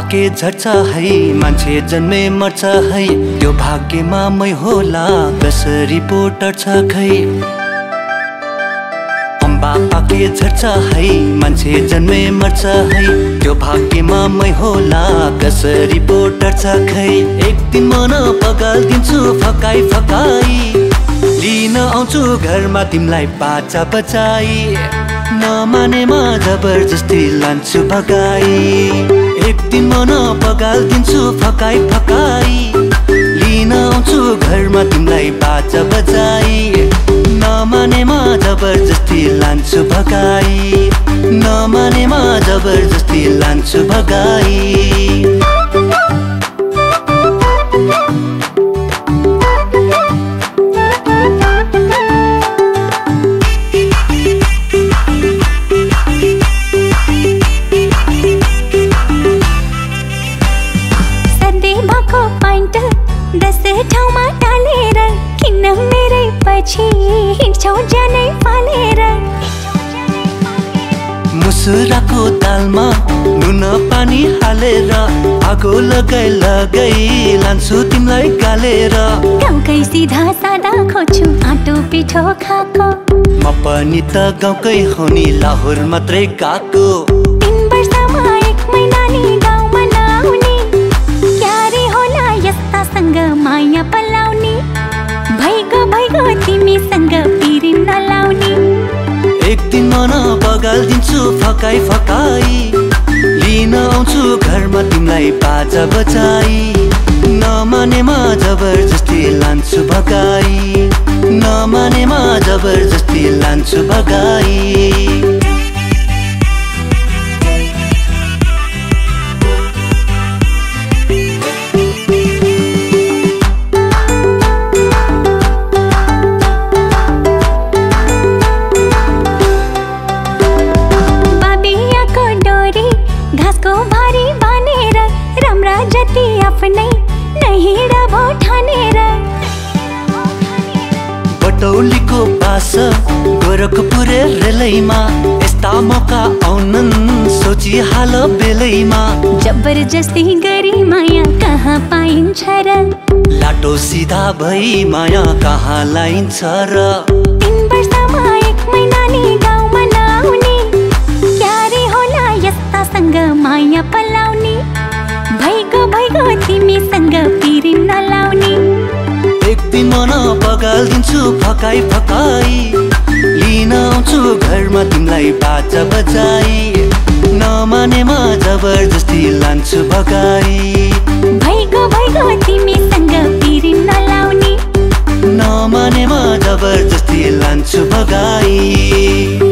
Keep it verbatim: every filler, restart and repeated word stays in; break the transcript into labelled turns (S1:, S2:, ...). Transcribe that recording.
S1: पाके झर्छ है मान्छे जन्मे मर्छ है त्यो भाग्यमा मै होला कसरी पो टर्छ खै अम्बा पाके झर्छ है मान्छे जन्मे मर्छ है त्यो भाग्यमा मै होला कसरी पो टर्छ खै एक दिन मन पगाल्दिन्छु फकाई फकाई लिन आउँछु घरमा तिमीलाई बाचा बचाई नमानेमा जबरजस्ती लान्छु भगाई एक दिन मन पगाल्दिन्छु फकाई फकाई लिन आउँछु घरमा तिमीलाई बाचा बचाई नमानेमा जबरजस्ती लान्छु भगाई नमानेमा जबरजस्ती लान्छु भगाई
S2: दसै ठाउँमा टालेर किन मेरै पछि हिँड्छौ ज्यानै फालेर
S1: मुसुराको दालमा नुन पानी हालेर आगो लगाई लगाई लान्छु तिमीलाई गालेर
S2: गाउँकै सिधा सादा खोज्छु आटो पिठो खाको
S1: म पनि त गाउँकै हो नि लाहोर मात्रै गएको
S2: तीन वर्षमा एक महिना नि गाउँमा नआउने क्यारे होला यस्तासँग माया पलाउने भइगो भइगो तिमीसँग पिरी नलाउने
S1: एक दिन मन पगाल्दिन्छु फकाई फकाई लिन आउँछु घरमा तिमीलाई बाजा बचाई नमानेमा जबरजस्ती लान्छु भगाई नमानेमा जबरजस्ती लान्छु भगाई
S2: घाँसको भारी बानेर राम्रा जति आफ्नै नहिँड भो ठानेर
S1: बटौलीको बास गोरखपुर रेलैमा यस्ता मौका आउनन् सोचिहाल बेलैमा
S2: जबरजस्ती गरी माया कहाँ पाइन्छ र
S1: लाटो सिधा भई माया कहाँ लाइन्छ र
S2: तीन वर्षमा एक महिना नि गाउँमा नआउने क्यारे होला यस्तासँग माया पलाउने भइगो भइगो तिमीसँग पिरी नलाउने
S1: एक दिन मन पगाल्दिन्छु फकाई फकाई लिन आउँछु घरमा तिमीलाई बाचा बचाई नमानेमा जबरजस्ती लान्छु भगाई
S2: भइगो भइगो तिमीसँग पिरी नलाउने
S1: नमानेमा जबरजस्ती लान्छु भगाई।